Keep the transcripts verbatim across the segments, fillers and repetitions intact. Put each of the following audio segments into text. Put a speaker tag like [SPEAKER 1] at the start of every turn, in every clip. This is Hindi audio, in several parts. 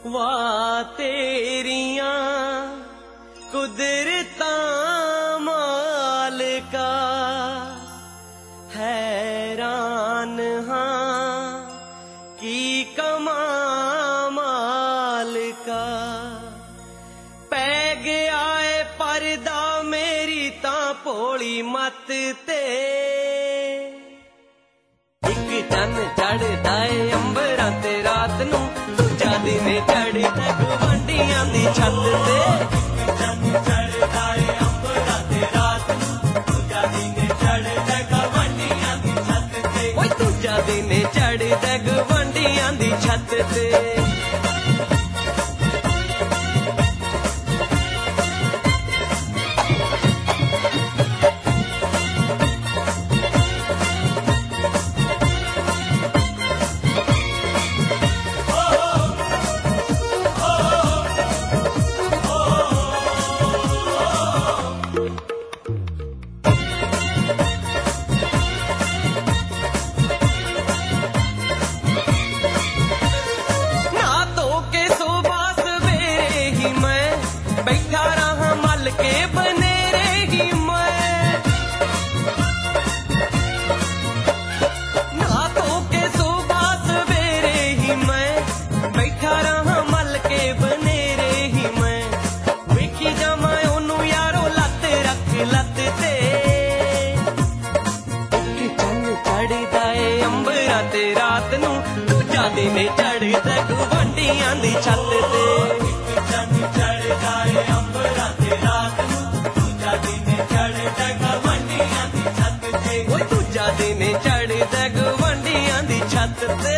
[SPEAKER 1] वाह तेरियां कुदरतां मालिका, हैरान हां की कमालिका। पै गया है परदा मेरी तां भोली मत ते, एक चन चढ़दा है अंबरां ते रात नूं, दूजा दिन चढ़दा गवांढियां दी छत ते। एक चन चढ़दा है अंबरां ते रात नूं, दूजा दिन चढ़दा गवांढियां दी छत ते। ओए दूजा दिन चढ़दा गवांढियां दी छत ते। बैठा रहा मल के बनेरे ही मैं, नहा धो के सुबह सवेरे ही मैं, बैठा रहा मल के बनेरे ही मैं। वेखी जावां ओनू यारो लत रख लत ते, एक चन चढ़दा ए अंबरां ते रात नूं, दूजा दिन चढ़दा गवांढियां दी छत ते। एक चन चढ़दा ए अंबरां ते रात नूं, दूजा दिन चढ़दा गवांढियां दी छत ते। ओए दूजा दिन चढ़दा गवांढियां दी छत ते।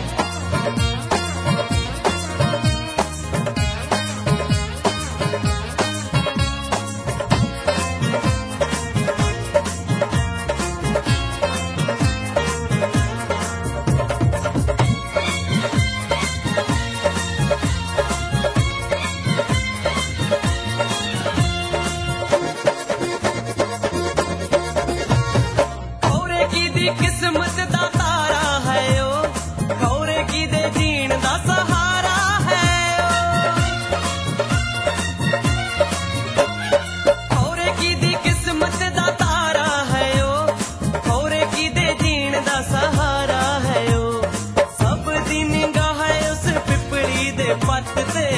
[SPEAKER 1] किस्मत दा तारा है ओ, खौरे की दे जीण दा सहारा है ओ, खौरे की दी किस्मत दा तारा है ओ, खौरे की दे जीण दा सहारा है ओ। सब दिन गाह है उस पिपली दे पत्त ते,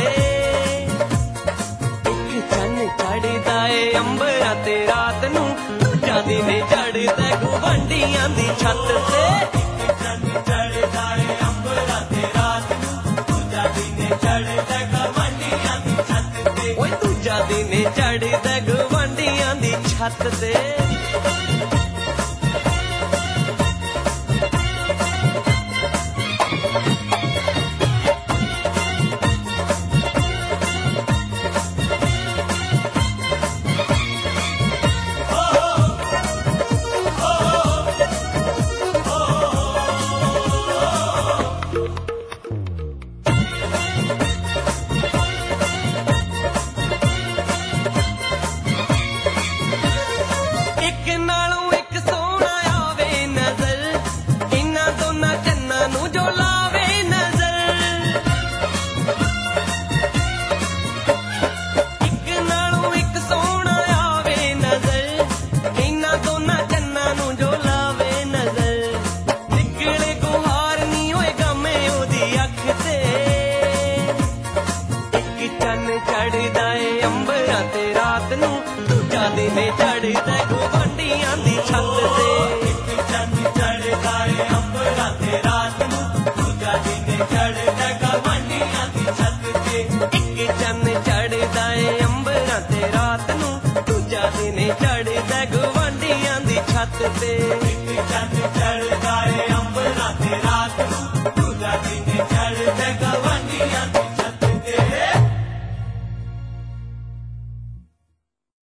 [SPEAKER 1] एक चन चढ़दा ए अंबरां ते रात नूं, दूजा दिन चढ़दा गवांढियां दी छत ते। एक चन चढ़दा ए अंबरां ते रात नूं, दूजा दिन चढ़दा गवांढियां दी छत ते। ओए दूजा दिन चढ़दा गवांढियां दी छत ते। चढ़दा ए अंबरां ते रात नूं, दूजा दिन चढ़दा गवांढियां दी छत ते। एक चन चढ़दा ए अंबरां ते रात नूं, दूजा दिन चढ़दा गवांढियां दी छत ते। एक चन चढ़दा ए अंबरां ते रात नूं, दूजा दिन चढ़दा गवांढियां दी छत ते।